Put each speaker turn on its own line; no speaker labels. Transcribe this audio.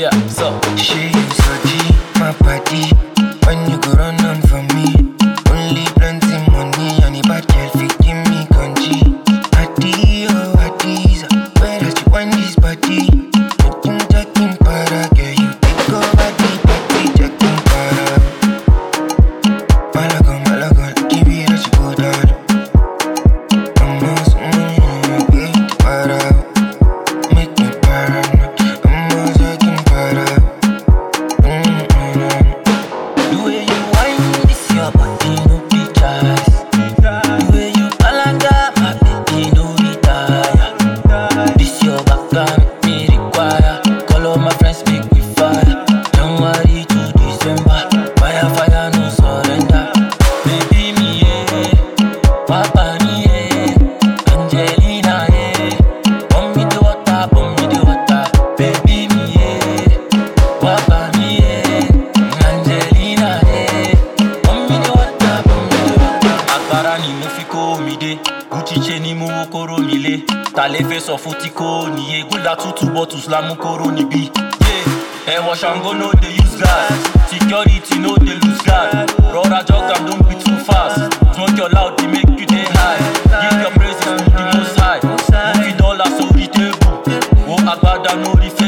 Yeah, so
She you so G, my body. When you go run on for me, only plenty money and the bad girl fit give me congee. Adi oh Adiza, where does you want this body? Looking jacking para, girl you take over the party, jacking para. Malagon, give it as you go down. Almost, get para, make me para. Almost jacking para. The way you whine this your body no be choice. The way you balanga my baby no retire. This your back make me require. Call all my friends make we fire. January to December, fire no surrender. Baby me papa me Angelina Bomb me the water, baby me papa me Angelina bomb me the water. Agbára ni mo fi kó mi dé, Gucci chain ni mo wo kóró mi lé. Ta lè fẹ́ sọ fún tí kò níye, Gulda 2 bottles la mú kóró níbí. Ẹ̀wọ̀n Ṣàngó no dey use gas, security no dey lose guard. Rọra jog am don't be too fast, smoke your loud dey make you dey high. Give your praises to the most high, $50 sórí table, wo agbada no refill.